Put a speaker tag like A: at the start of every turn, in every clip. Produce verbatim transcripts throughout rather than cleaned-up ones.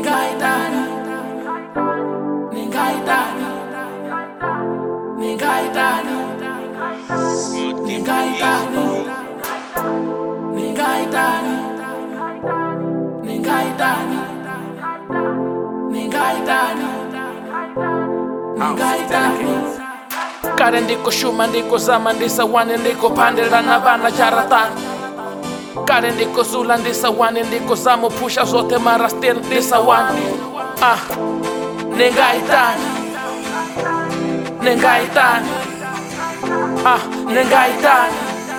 A: Ningaitani, Ningaitani, Ningaitani, Ningaitani, Ningaitani, Ningaitani, Ningaitani, Ningaitani. Kare ndiko shuma ndiko zama ndisa wani ndiko pandela na vana jaratan. Kare ndiko zula ndisa wani ndiko zamo pusha zote mara still ndisa wani. Ah, Ningaitani, Ningaitani, ah, Ningaitani,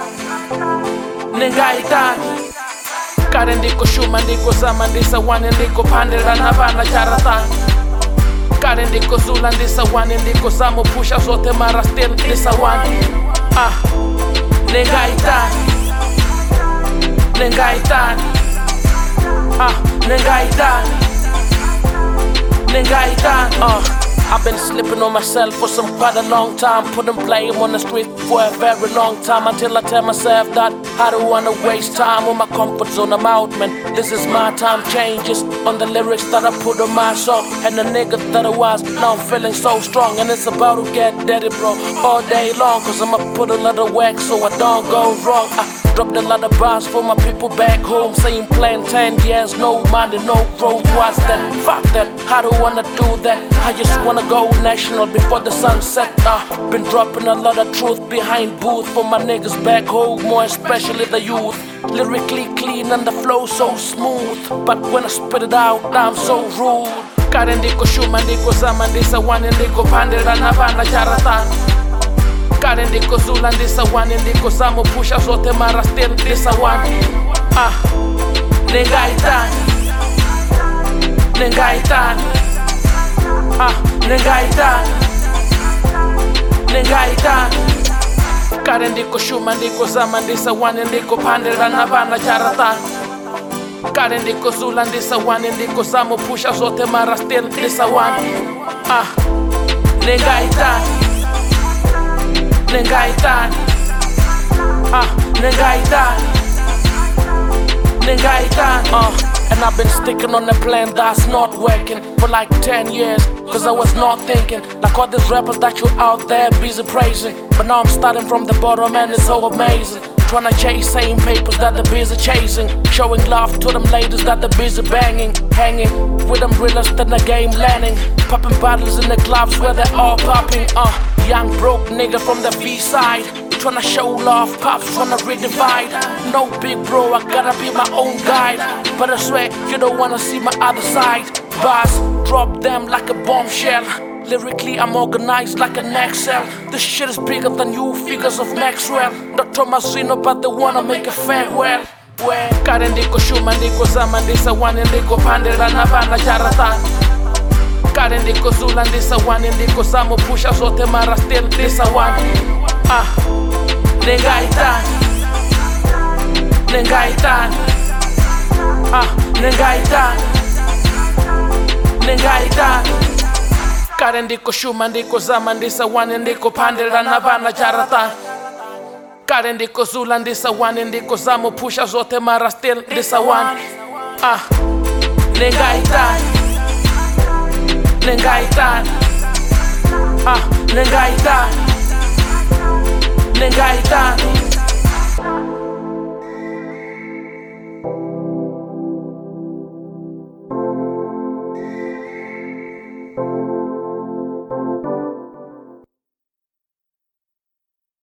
A: Ningaitani. Kare ndiko shuma ndiko zama ndisa wani ndiko pandela na vana jaratan. Kare ndiko zula ndisa wani ndiko zamo pusha zote mara still ndisa wani. Ah, Ningaitani, Ningaitani, ah, Ningaitani, Ningaitani. Uh, I've been slipping on myself for some quite a long time. Putting blame on the street for a very long time, until I tell myself that I don't wanna waste time on my comfort zone. I'm out, man. This is my time. Changes on the lyrics that I put on my song. And the nigga that I was, now I'm feeling so strong. And it's about to get dirty, bro, all day long. Cause I'ma put a lot of work so I don't go wrong. I dropped a lot of bars for my people back home, saying plan ten years, no money, no growth. What's that? Fuck that, I don't wanna do that. I just wanna go national before the sunset. uh, Been dropping a lot of truth behind booth for my niggas back home, more especially the youth. Lyrically clean and the flow so smooth, but when I spit it out, I'm so rude. Kare ndiko shuma ndiko zama ndisa wani ndiko pandela na vana jaratan. Kare ndiko zula ndisa wani ndiko zamo pusha zote mara still ndisa wani. Ah, Ningaitani, Ningaitani, ah, Ningaitani, Ningaitani. Kare ndiko shuma ndiko zama ndisa wani ndiko pandela na vana jaratan. Kare ndiko zula ndisa wani ndiko zamo pusha zote mara still ndisa wani. Ah, Ningaitani, Ningaitani, ah, Ningaitani, Ningaitani. Uh, and I've been sticking on a plan that's not working for like ten years, cause I was not thinking like all these rappers that you out there busy praising. But now I'm starting from the bottom and it's so amazing. Tryna chase same papers that they're busy chasing, showing love to them ladies that they're busy banging, hanging with them realest in the game landing, popping bottles in the clubs where they're all popping. Uh, young broke nigga from the B-side, tryna show love, pops tryna redivide. No big bro, I gotta be my own guide, but I swear you don't wanna see my other side. Bars, drop them like a bombshell. Lyrically, I'm organized like an Excel. This shit is bigger than you figures of Maxwell. Doctor Masino, but they wanna make a farewell. Well, Kare ndiko shuma ndiko zama ndisa wani ndiko pandela na vana jaratan. Kare ndiko zula ndisa wani ndiko zamo pusha zote mara still ndisa wani. Ah, Ningaitani, Ningaitani, ah, Ningaitani, Ningaitani. Kare ndiko shuma ndiko zama ndisa wani ndiko pandela na vana jaratan. Kare ndiko zula ndisa wani ndiko zamo pusha zote mara still ndisa wani. Ah, Ningaitani, Ningaitani, ah, Ningaitani, Ningaitani.